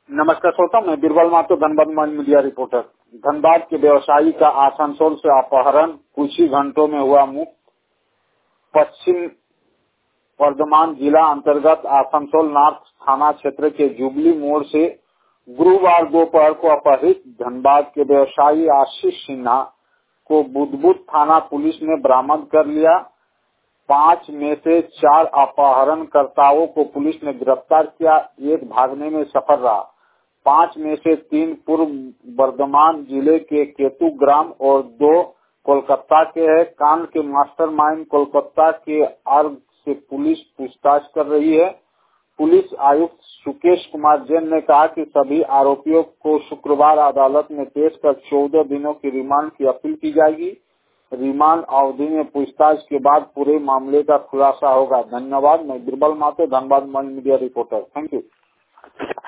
नमस्कार श्रोता, मैं बीरबल मातो, धनबाद मीडिया रिपोर्टर। धनबाद के व्यवसायी का आसनसोल से अपहरण, कुछ ही घंटों में हुआ मुक्त। पश्चिम वर्धमान जिला अंतर्गत आसनसोल नॉर्थ थाना क्षेत्र के जुबली मोड़ से गुरुवार दोपहर को अपहरित धनबाद के व्यवसायी आशीष सिन्हा को बुधबुद थाना पुलिस ने बरामद कर लिया। 5 में से 4 अपहरणकर्ताओं को पुलिस ने गिरफ्तार किया, एक भागने में सफल रहा। 5 में से 3 पूर्व वर्धमान जिले के केतु ग्राम और 2 कोलकाता के हैं। कांड के मास्टरमाइंड कोलकाता के अर्ग से पुलिस पूछताछ कर रही है। पुलिस आयुक्त सुकेश कुमार जैन ने कहा कि सभी आरोपियों को शुक्रवार अदालत में पेश कर 14 दिनों की रिमांड की अपील की जाएगी। रिमांड अवधि में पूछताछ के बाद पूरे मामले का खुलासा होगा। धन्यवाद। मैं Birbal Mato, Dhanbad media reporter. Thank you.